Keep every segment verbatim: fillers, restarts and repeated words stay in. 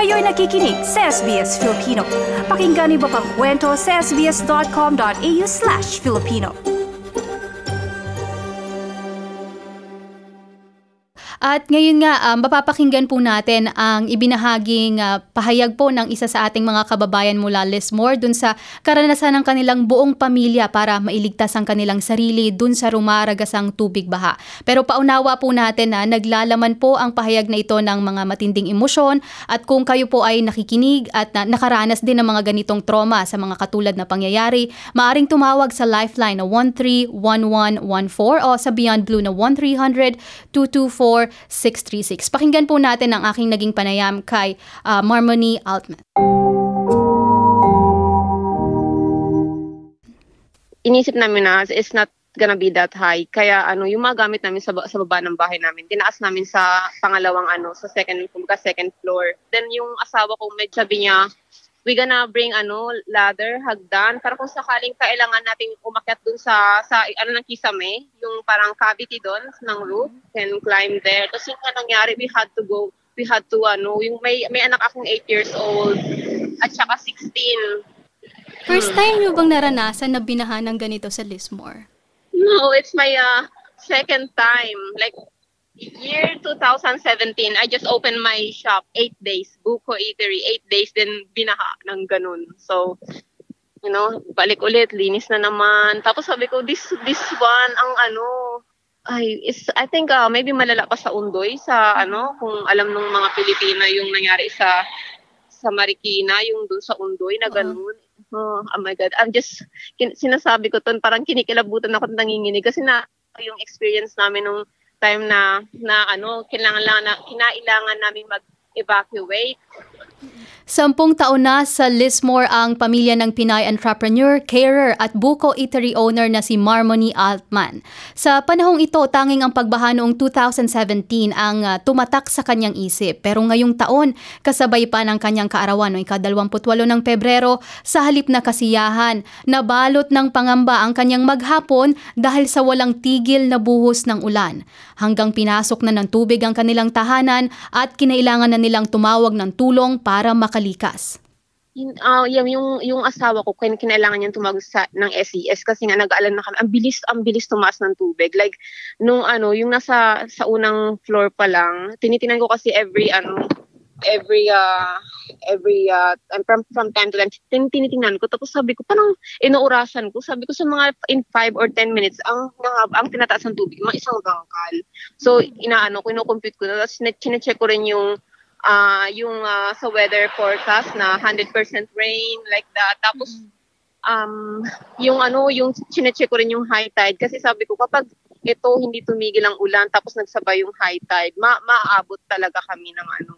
Kayo'y nakikinig sa S B S Filipino. Pakinggan niyo pa ang kwento sa sbs.com.au slash Filipino. At ngayon nga, um, mapapakinggan po natin ang ibinahaging uh, pahayag po ng isa sa ating mga kababayan mula Lismore dun sa karanasan ng kanilang buong pamilya para mailigtas ang kanilang sarili dun sa rumaragasang tubig baha. Pero paunawa po natin na naglalaman po ang pahayag na ito ng mga matinding emosyon at kung kayo po ay nakikinig at na, nakaranas din ng mga ganitong trauma sa mga katulad na pangyayari, maaring tumawag sa Lifeline na one three one one one four o sa Beyond Blue na one three hundred two two four six three six. Pakinggan po natin ang aking naging panayam kay uh, Marmony Altman. Inisip namin na it's not gonna be that high. Kaya ano, yung mga gamit namin sa, sa baba ng bahay namin, tinaas namin sa pangalawang ano, sa second, kumbaga second floor. Then yung asawa ko, med sabi niya, we gonna bring ano, ladder, hagdan, para kung sakaling kailangan nating umakyat dun sa, sa ano ng kisame, yung parang cavity dun ng roof, can climb there. Kasi yung nangyari, we had to go, we had to ano, yung may, may anak akong eight years old, at saka sixteen. First time nyo bang naranasan na binahan ng ganito sa Lismore? No, it's my uh, second time. Like, year two thousand seventeen, I just opened my shop, eight days, Buko Eatery, eight days, then binaha ng ganun. So, you know, balik ulit, linis na naman. Tapos sabi ko, this this one, ang ano, ay, is, I think uh, maybe malala pa sa Undoy, sa ano, kung alam ng mga Pilipina yung nangyari sa sa Marikina, yung dun sa Undoy na ganun. Oh, oh my God, I'm just, kin- sinasabi ko to, parang kinikilabutan ako at nanginginig kasi na yung experience namin nung time na na ano kailangan lang na kinailangan namin mag-evacuate. Sampung taon na sa Lismore ang pamilya ng Pinay entrepreneur, carer at Buko Eatery owner na si Marmony Altman. Sa panahong ito, tanging ang pagbaha noong two thousand seventeen ang uh, tumatak sa kanyang isip. Pero ngayong taon, kasabay pa ng kanyang kaarawan noong ikadalawamputwalo ng Pebrero, sa halip na kasiyahan, nabalot ng pangamba ang kanyang maghapon dahil sa walang tigil na buhos ng ulan. Hanggang pinasok na ng tubig ang kanilang tahanan at kinailangan na nilang tumawag ng tulong para makalikas. Uh, yung, yung yung asawa ko kin kinailangan niyang tumawag sa ng S E S kasi nga nag-aalan na kami. Ang bilis ang bilis tumaas ng tubig. Like nung ano, yung nasa sa unang floor pa lang, tinitingnan ko kasi every ano every uh every uh from, from time to time tin tinitingnan ko, tapos sabi ko parang inuurasan ko, sabi ko sa mga in five or ten minutes ang mga ang tinataas ng tubig mga isang dangkal. So inaano ko, ino-compute ko, tapos chine-check ko rin yung uh yung uh, sa weather forecast na one hundred percent rain like that. Tapos um yung ano yung chine-check ko rin yung high tide kasi sabi ko kapag ito hindi tumigil ang ulan tapos nagsabay yung high tide, ma maaabot talaga kami ng ano.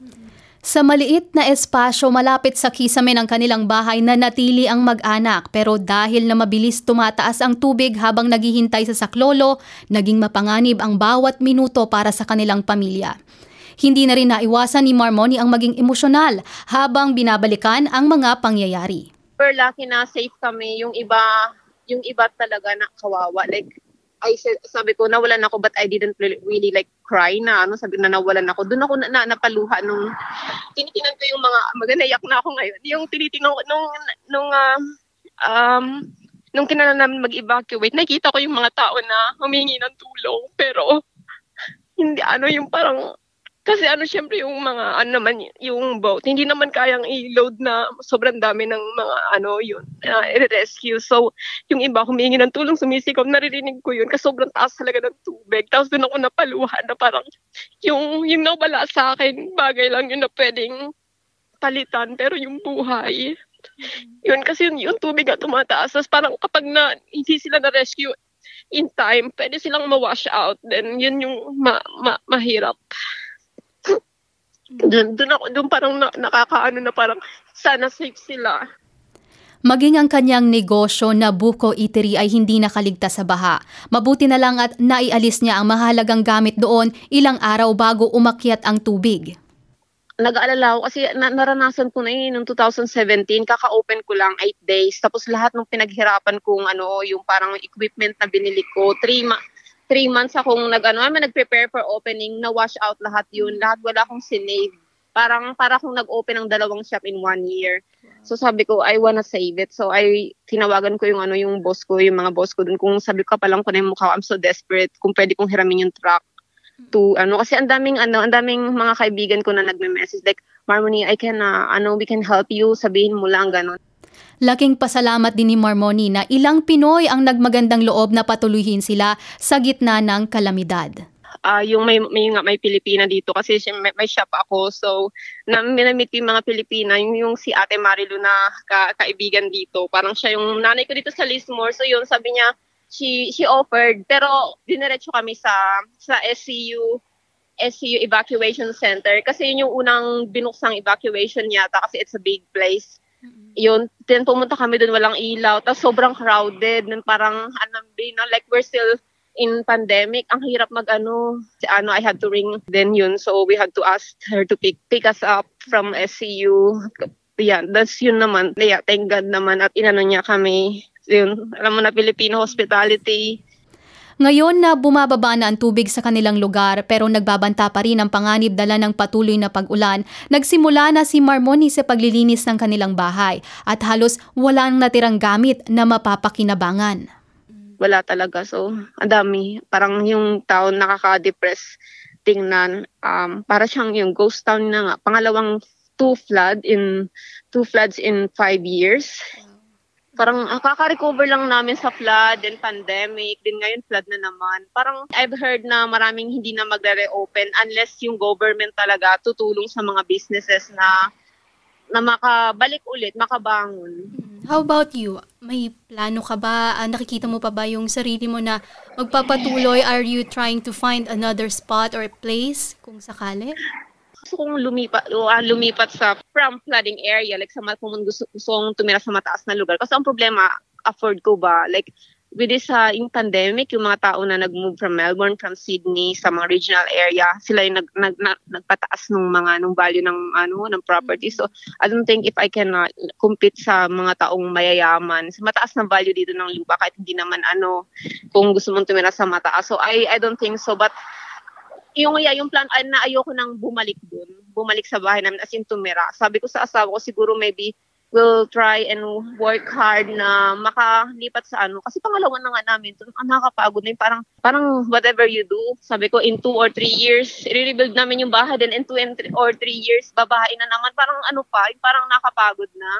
Sa maliit na espasyo malapit sa kisame ng kanilang bahay na natili ang mag-anak, pero dahil na mabilis tumataas ang tubig habang naghihintay sa saklolo, naging mapanganib ang bawat minuto para sa kanilang pamilya. Hindi na rin naiwasan ni Marmony ang maging emosyonal habang binabalikan ang mga pangyayari. We're lucky na safe kami, yung iba yung iba talaga na kawawa, like I said, sabi ko, nawalan ako but I didn't really, really like cry na, ano, sabi na nawalan ako. Doon ako na, na napaluha nung tinitingnan ko yung mga, maganayak na ako ngayon. Yung tinitingnan ko, nung, nung, uh, um, nung kailangan namin mag-evacuate, nakita ko yung mga tao na humingi ng tulong. Pero, hindi, ano, yung parang, kasi ano, syempre yung mga, ano naman, yung boat, hindi naman kayang i-load na sobrang dami ng mga, ano, yun, uh, i-rescue. So, yung iba, humingi ng tulong, sumisigaw, naririnig ko yun, kasi sobrang taas talaga ng tubig. Tapos doon ako napaluhan na parang, yung, yung nawala sa akin, bagay lang yun na pwedeng palitan, pero yung buhay, yun, kasi yun, yung tubig na tumataas. Tapos parang kapag na, hindi sila na-rescue in time, pwede silang ma-wash out. Then, yun yung ma- ma- mahirap. Doon, doon ako, doon parang na, nakakaano na parang sana safe sila. Maging ang kanyang negosyo na Buko Eatery ay hindi nakaligtas sa baha. Mabuti na lang at naialis niya ang mahalagang gamit doon ilang araw bago umakyat ang tubig. Nag-aalala ako kasi na, naranasan ko na yun noong two thousand seventeen, kaka-open ko lang eight days. Tapos lahat ng pinaghirapan kong ano, yung parang equipment na binili ko, three ma- Three months akong nag, ano, nag-prepare for opening, na-wash out lahat yun. Lahat wala akong sinave. Parang para kung nag-open ng dalawang shop in one year. So sabi ko, I wanna save it. So I tinawagan ko yung ano yung boss ko, yung mga boss ko dun. Kung sabi ko pa lang ko na yung mukha, I'm so desperate kung pwede kong hiramin yung truck to ano kasi ang daming ano, ang daming mga kaibigan ko na nagme-message like, Marmony, I can uh, ano, we can help you, sabihin mo lang ganun. Laking pasalamat din ni Marmony na ilang Pinoy ang nagmagandang loob na patuloyin sila sa gitna ng kalamidad. Uh, yung may may nga may Pilipina dito kasi siya, may, may shop ako, so na minamit ko yung mga Pilipina, yung, yung si Ate Marilu na ka, kaibigan dito, parang siya yung nanay ko dito sa Lismore. So yun, sabi niya she she offered, pero diniretso kami sa sa S C U S C U evacuation center kasi yun yung unang binuksang evacuation yata kasi it's a big place. Yun, then pumunta kami doon, walang ilaw, tapos sobrang crowded, then parang ano, you know, like we're still in pandemic, ang hirap mag-ano, si ano, I had to ring then yun, so we had to ask her to pick pick us up from S C U. Yeah, that's yun naman. Yeah, thank God naman at inano niya kami. Yun, alam mo na, Filipino hospitality. Ngayon na bumababa na ang tubig sa kanilang lugar pero nagbabanta pa rin ang panganib dala ng patuloy na pag-ulan, nagsimula na si Marmony sa paglilinis ng kanilang bahay at halos walang natirang gamit na mapapakinabangan. Wala talaga. So, ang dami. Parang yung town nakaka-depress tingnan. Um, para siyang yung ghost town na nga. Pangalawang two flood in two floods in five years. Parang ang kaka-recover lang namin sa flood, then pandemic, then ngayon flood na naman. Parang I've heard na maraming hindi na magre-reopen unless yung government talaga tutulong sa mga businesses na na makabalik ulit, makabangon. How about you? May plano ka ba? Uh, nakikita mo pa ba yung sarili mo na magpapatuloy? Are you trying to find another spot or place kung sakali? Gusto kong lumipat, uh, lumipat sa from flooding area, like sa kung gusto, gusto kong tumira sa mataas na lugar. Kasi ang problema, afford ko ba? Like, with this uh, yung pandemic, yung mga tao na nag-move from Melbourne, from Sydney, sa mga regional area, sila yung nag, nag, nag, nagpataas ng mga nung value ng ano ng property. So I don't think if I can uh, compete sa mga taong mayayaman, sa mataas na value dito ng lupa kahit hindi naman ano kung gusto mong tumira sa mataas. So I I don't think so, but yung yeah, yung plan ay na ayoko nang bumalik doon, bumalik sa bahay namin as in tumira. Sabi ko sa asawa ko siguro maybe we'll try and work hard na makalipat sa ano. Kasi pangalawa na nga namin, ito, ang nakakapagod na yung parang, parang whatever you do, sabi ko in two or three years, i-rebuild namin yung bahay, then in two and three, or three years, babahain na naman. Parang ano pa, yung parang nakapagod na.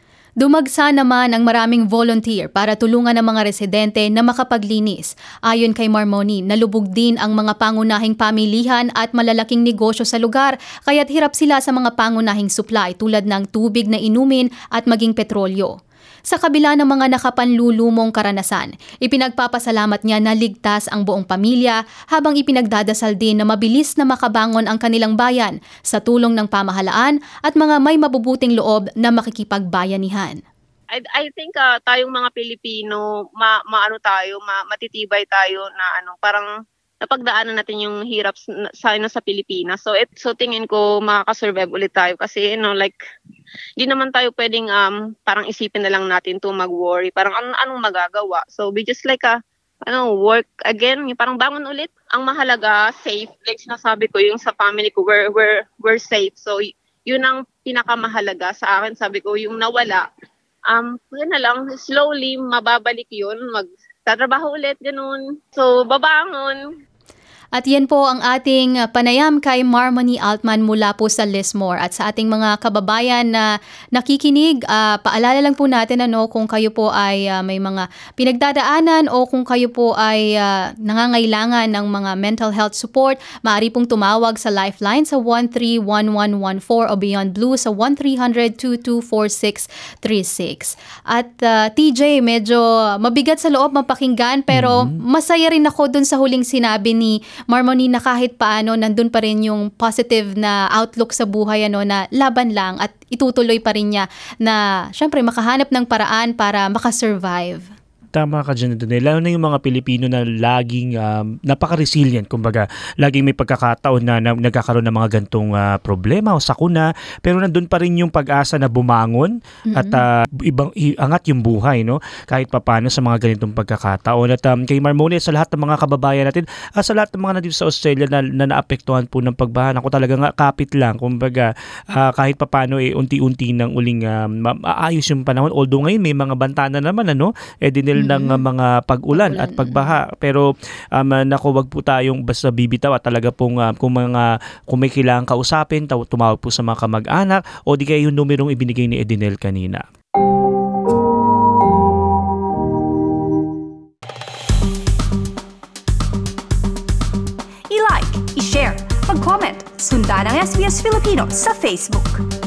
Dumagsa naman ang maraming volunteer para tulungan ang mga residente na makapaglinis. Ayon kay Marmony, nalubog din ang mga pangunahing pamilihan at malalaking negosyo sa lugar, kaya't hirap sila sa mga pangunahing supply tulad ng tubig na inumin at maging petrolyo. Sa kabila ng mga nakapanlulumong karanasan, ipinagpapasalamat niya na ligtas ang buong pamilya habang ipinagdadasal din na mabilis na makabangon ang kanilang bayan sa tulong ng pamahalaan at mga may mabubuting loob na makikipagbayanihan. I I think uh, tayong mga Pilipino, ma, maano tayo, ma, matitibay tayo na ano, parang napagdaanan natin yung hirap sa sa, sa Pilipinas. So it so tingin ko makaka-survive ulit tayo kasi you know like hindi naman tayo pwedeng um parang isipin na lang natin to mag-worry. Parang anong anong magagawa. So we just like a ano work again, yung parang bangon ulit. Ang mahalaga safe, like sinasabi ko yung sa family ko we're we're we're safe. So yun ang pinakamahalaga sa akin. Sabi ko yung nawala um yun na lang slowly mababalik yun, magtatrabaho ulit ganun. So babangon. At yan po ang ating panayam kay Marmony Altman mula po sa Lismore. At sa ating mga kababayan na nakikinig, uh, paalala lang po natin ano, kung kayo po ay uh, may mga pinagdadaanan o kung kayo po ay uh, nangangailangan ng mga mental health support, maaari pong tumawag sa Lifeline sa one three one one one four o Beyond Blue sa one three hundred two two four six three six. At uh, T J, medyo mabigat sa loob mapakinggan pero mm-hmm. masaya rin ako dun sa huling sinabi ni Marmony na kahit paano nandun pa rin yung positive na outlook sa buhay ano na laban lang at itutuloy pa rin niya na syempre makahanap ng paraan para makasurvive. Tama ka dyan, Adenel. Lalo na yung mga Pilipino na laging um, napaka-resilient. Kumbaga, laging may pagkakataon na, na nagkakaroon ng mga gantong uh, problema o sakuna. Pero nandun pa rin yung pag-asa na bumangon mm-hmm. at uh, ibang, iangat yung buhay, no? Kahit papano sa mga ganitong pagkakataon. At um, kay Marmone, sa lahat ng mga kababayan natin, uh, sa lahat ng mga nandito sa Australia na, na naapektuhan po ng pagbaha, ako talaga nga kapit lang. Kumbaga, uh, kahit papano eh, unti-unti nang uling um, maayos yung panahon. Although ngayon may mga bantana naman, ano? Eh, dinil mm-hmm. ng uh, mga pag-ulan, pag-ulan at pagbaha. Pero um, naku, wag po tayong basta bibitaw at talaga pong uh, kung mga kung may kailangan kausapin, tumawag po sa mga kamag-anak o di kaya yung numerong ibinigay ni Adenel kanina. I-like, i-share, mag-comment, sundan ang S B S Filipino sa Facebook.